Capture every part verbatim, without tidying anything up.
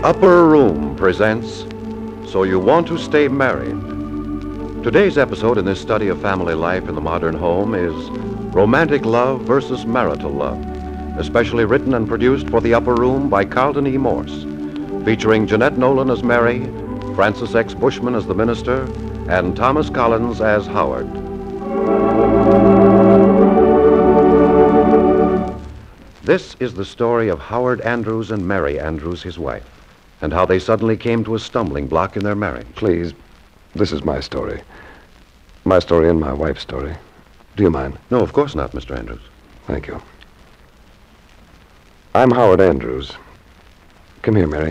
Upper Room presents So You Want to Stay Married. Today's episode in this study of family life in the modern home is Romantic Love versus Marital Love, especially written and produced for the Upper Room by Carlton E. Morse, featuring Jeanette Nolan as Mary, Francis X. Bushman as the minister, and Thomas Collins as Howard. This is the story of Howard Andrews and Mary Andrews, his wife, and how they suddenly came to a stumbling block in their marriage. Please, this is my story. My story and my wife's story. Do you mind? No, of course not, Mister Andrews. Thank you. I'm Howard Andrews. Come here, Mary.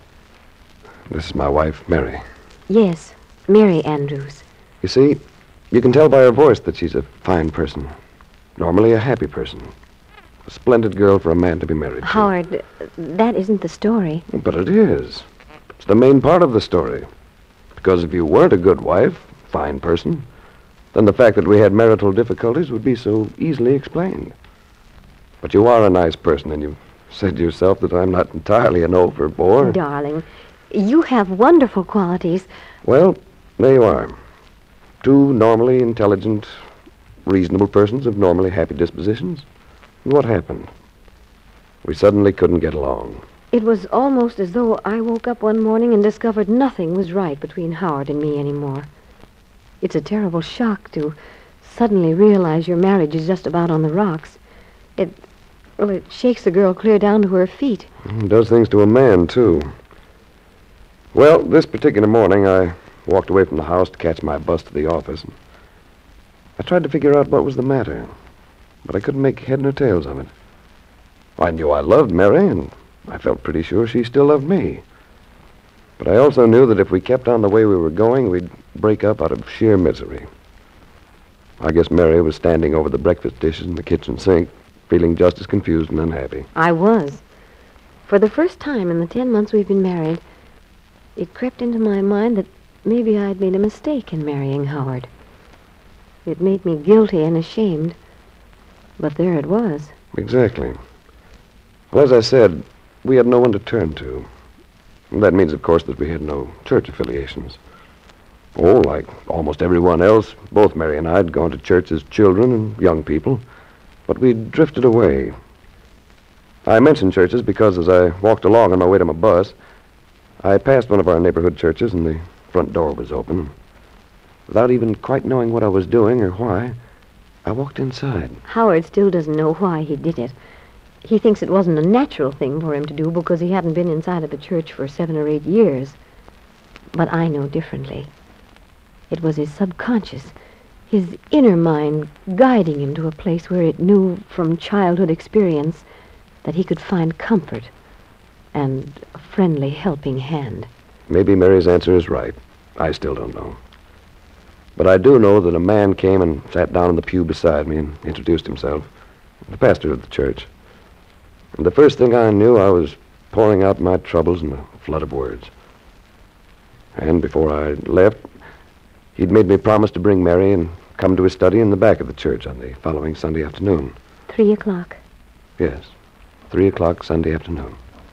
This is my wife, Mary. Yes, Mary Andrews. You see, you can tell by her voice that she's a fine person. Normally a happy person. A splendid girl for a man to be married to. Howard, that isn't the story. But it is. It's the main part of the story. Because if you weren't a good wife, fine person, then the fact that we had marital difficulties would be so easily explained. But you are a nice person, and you've said to yourself that I'm not entirely an overbore. Darling, you have wonderful qualities. Well, there you are. Two normally intelligent, reasonable persons of normally happy dispositions. And what happened? We suddenly couldn't get along. It was almost as though I woke up one morning and discovered nothing was right between Howard and me anymore. It's a terrible shock to suddenly realize your marriage is just about on the rocks. It, well, it shakes a girl clear down to her feet. It does things to a man, too. Well, this particular morning, I walked away from the house to catch my bus to the office. I tried to figure out what was the matter, but I couldn't make head nor tails of it. I knew I loved Mary, and I felt pretty sure she still loved me. But I also knew that if we kept on the way we were going, we'd break up out of sheer misery. I guess Mary was standing over the breakfast dishes in the kitchen sink, feeling just as confused and unhappy. I was. For the first time in the ten months we've been married, it crept into my mind that maybe I'd made a mistake in marrying Howard. It made me guilty and ashamed. But there it was. Exactly. Well, as I said, we had no one to turn to. That means, of course, that we had no church affiliations. Oh, like almost everyone else, both Mary and I had gone to church as children and young people, but we'd drifted away. I mentioned churches because as I walked along on my way to my bus, I passed one of our neighborhood churches and the front door was open. Without even quite knowing what I was doing or why, I walked inside. Howard still doesn't know why he did it. He thinks it wasn't a natural thing for him to do because he hadn't been inside of a church for seven or eight years. But I know differently. It was his subconscious, his inner mind guiding him to a place where it knew from childhood experience that he could find comfort and a friendly helping hand. Maybe Mary's answer is right. I still don't know. But I do know that a man came and sat down in the pew beside me and introduced himself, the pastor of the church. And the first thing I knew, I was pouring out my troubles in a flood of words. And before I left, he'd made me promise to bring Mary and come to his study in the back of the church on the following Sunday afternoon. Three o'clock. Yes, three o'clock Sunday afternoon.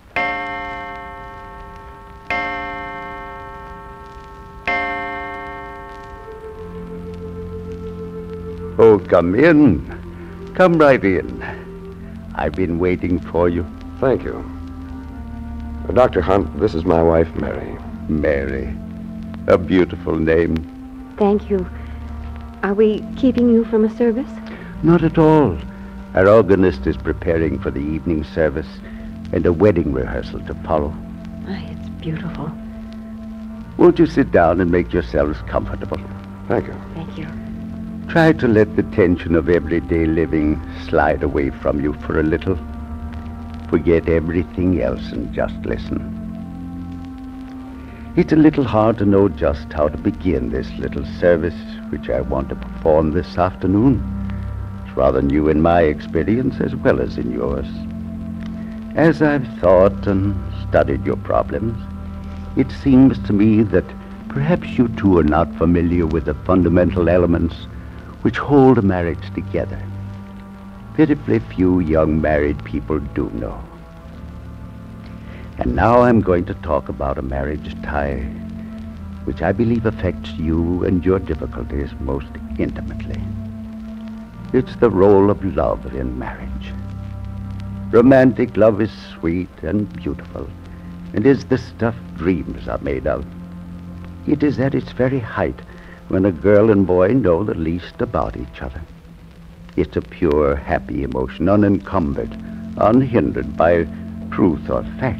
Oh, come in. Come right in. I've been waiting for you. Thank you. Uh, Doctor Hunt, this is my wife, Mary. Mary. A beautiful name. Thank you. Are we keeping you from a service? Not at all. Our organist is preparing for the evening service and a wedding rehearsal to follow. Ah, it's beautiful. Won't you sit down and make yourselves comfortable? Thank you. Thank you. Try to let the tension of everyday living slide away from you for a little. Forget everything else and just listen. It's a little hard to know just how to begin this little service which I want to perform this afternoon. It's rather new in my experience as well as in yours. As I've thought and studied your problems, it seems to me that perhaps you two are not familiar with the fundamental elements which hold a marriage together. Pitifully few young married people do know. And now I'm going to talk about a marriage tie which I believe affects you and your difficulties most intimately. It's the role of love in marriage. Romantic love is sweet and beautiful, and is the stuff dreams are made of. It is at its very height when a girl and boy know the least about each other. It's a pure, happy emotion, unencumbered, unhindered by truth or fact.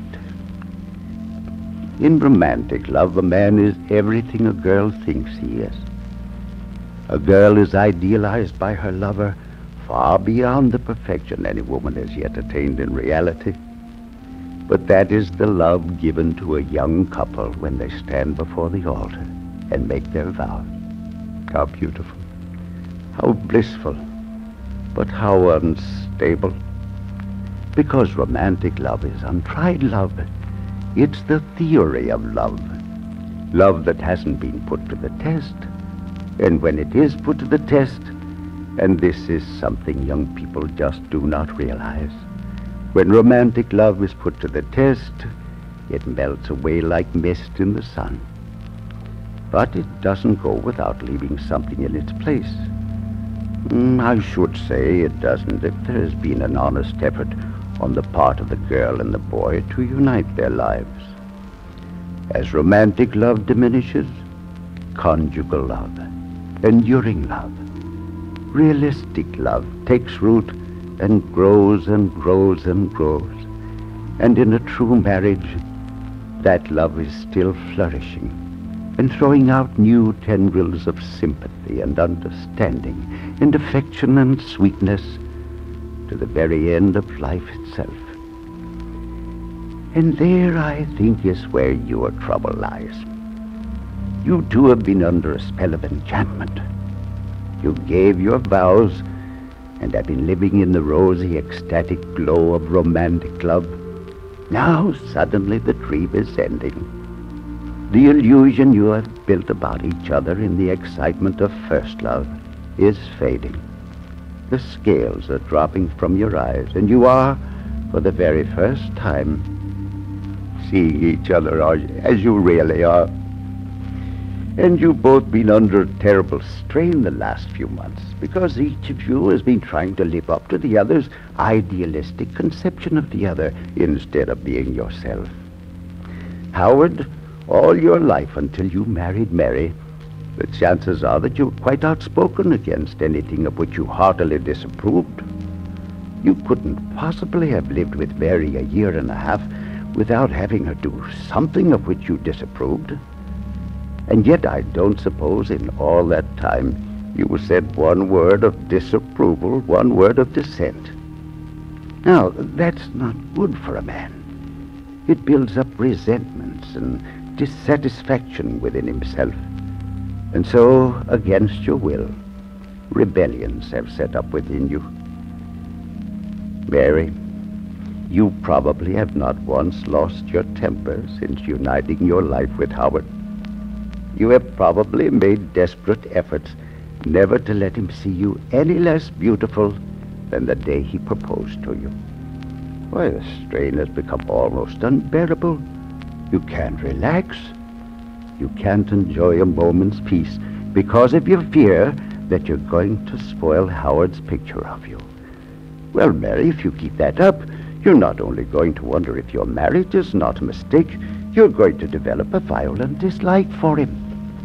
In romantic love, a man is everything a girl thinks he is. A girl is idealized by her lover far beyond the perfection any woman has yet attained in reality. But that is the love given to a young couple when they stand before the altar and make their vows. How beautiful, how blissful, but how unstable. Because romantic love is untried love. It's the theory of love. Love that hasn't been put to the test. And when it is put to the test, and this is something young people just do not realize, when romantic love is put to the test, it melts away like mist in the sun. But it doesn't go without leaving something in its place. Mm, I should say it doesn't if there has been an honest effort on the part of the girl and the boy to unite their lives. As romantic love diminishes, conjugal love, enduring love, realistic love takes root and grows and grows and grows. And in a true marriage, that love is still flourishing and throwing out new tendrils of sympathy and understanding and affection and sweetness to the very end of life itself. And there, I think, is where your trouble lies. You two have been under a spell of enchantment. You gave your vows and have been living in the rosy, ecstatic glow of romantic love. Now, suddenly, the dream is ending. The illusion you have built about each other in the excitement of first love is fading. The scales are dropping from your eyes, and you are, for the very first time, seeing each other as you really are. And you've both been under terrible strain the last few months, because each of you has been trying to live up to the other's idealistic conception of the other, instead of being yourself. Howard, all your life until you married Mary, the chances are that you were quite outspoken against anything of which you heartily disapproved. You couldn't possibly have lived with Mary a year and a half without having her do something of which you disapproved. And yet I don't suppose in all that time you said one word of disapproval, one word of dissent. Now, that's not good for a man. It builds up resentments and dissatisfaction within himself. And so, against your will, rebellions have set up within you. Mary, you probably have not once lost your temper since uniting your life with Howard. You have probably made desperate efforts never to let him see you any less beautiful than the day he proposed to you. Why, the strain has become almost unbearable. You can't relax. You can't enjoy a moment's peace because of your fear that you're going to spoil Howard's picture of you. Well, Mary, if you keep that up, you're not only going to wonder if your marriage is not a mistake, you're going to develop a violent dislike for him.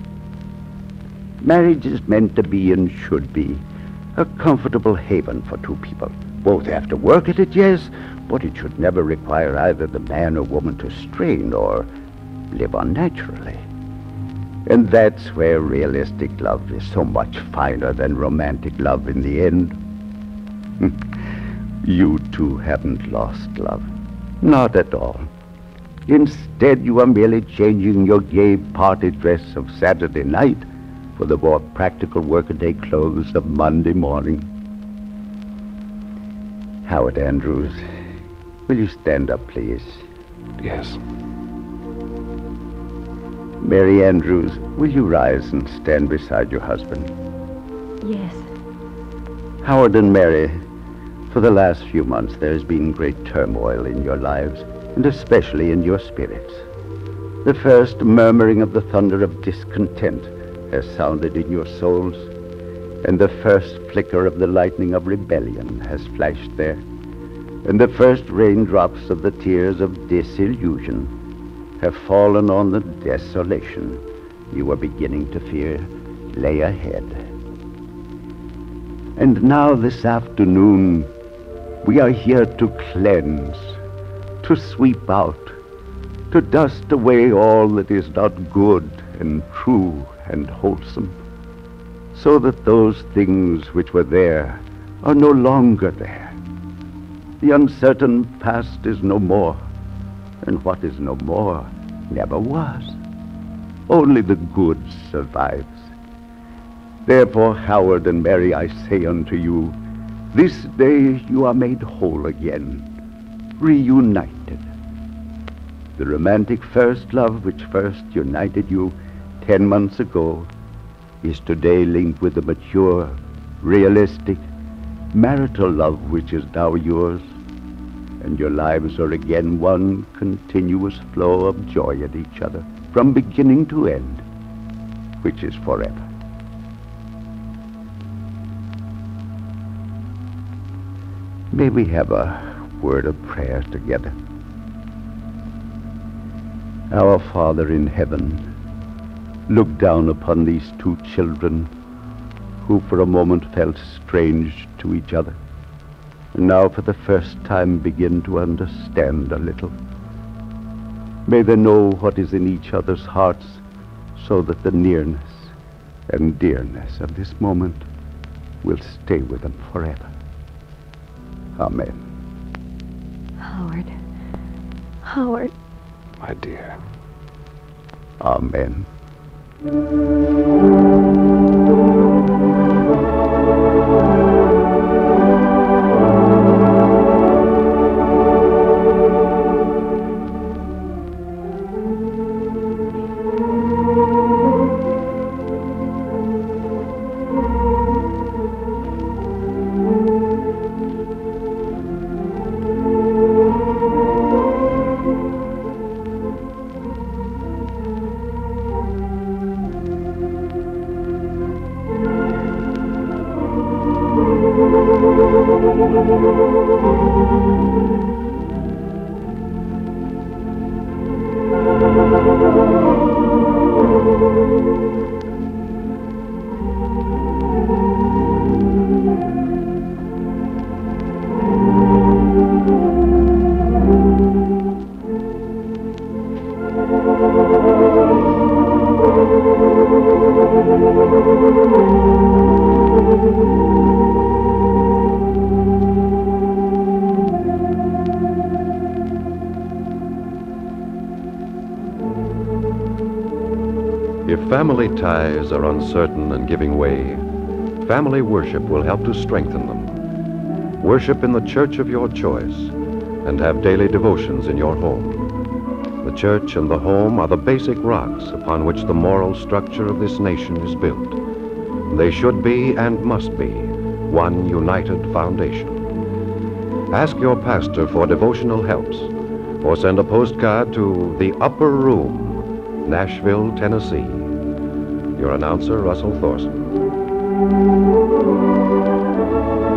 Marriage is meant to be and should be a comfortable haven for two people. Both have to work at it, yes, but it should never require either the man or woman to strain or live unnaturally. And that's where realistic love is so much finer than romantic love in the end. You two haven't lost love. Not at all. Instead, you are merely changing your gay party dress of Saturday night for the more practical workaday clothes of Monday morning. Howard Andrews, will you stand up, please? Yes. Mary Andrews, will you rise and stand beside your husband? Yes. Howard and Mary, for the last few months there has been great turmoil in your lives, and especially in your spirits. The first murmuring of the thunder of discontent has sounded in your souls, and the first flicker of the lightning of rebellion has flashed there, and the first raindrops of the tears of disillusion have fallen on the desolation you were beginning to fear lay ahead. And now this afternoon, we are here to cleanse, to sweep out, to dust away all that is not good and true and wholesome, so that those things which were there are no longer there. The uncertain past is no more, and what is no more never was. Only the good survives. Therefore, Howard and Mary, I say unto you, this day you are made whole again, reunited. The romantic first love which first united you ten months ago is today linked with the mature, realistic, marital love which is now yours, and your lives are again one continuous flow of joy at each other, from beginning to end, which is forever. May we have a word of prayer together. Our Father in heaven, look down upon these two children who for a moment felt strange to each other, and now for the first time begin to understand a little. May they know what is in each other's hearts, so that the nearness and dearness of this moment will stay with them forever. Amen. Howard. Howard. My dear. Amen. If family ties are uncertain and giving way, family worship will help to strengthen them. Worship in the church of your choice and have daily devotions in your home. The church and the home are the basic rocks upon which the moral structure of this nation is built. They should be and must be one united foundation. Ask your pastor for devotional helps or send a postcard to The Upper Room, Nashville, Tennessee. Your announcer, Russell Thorson.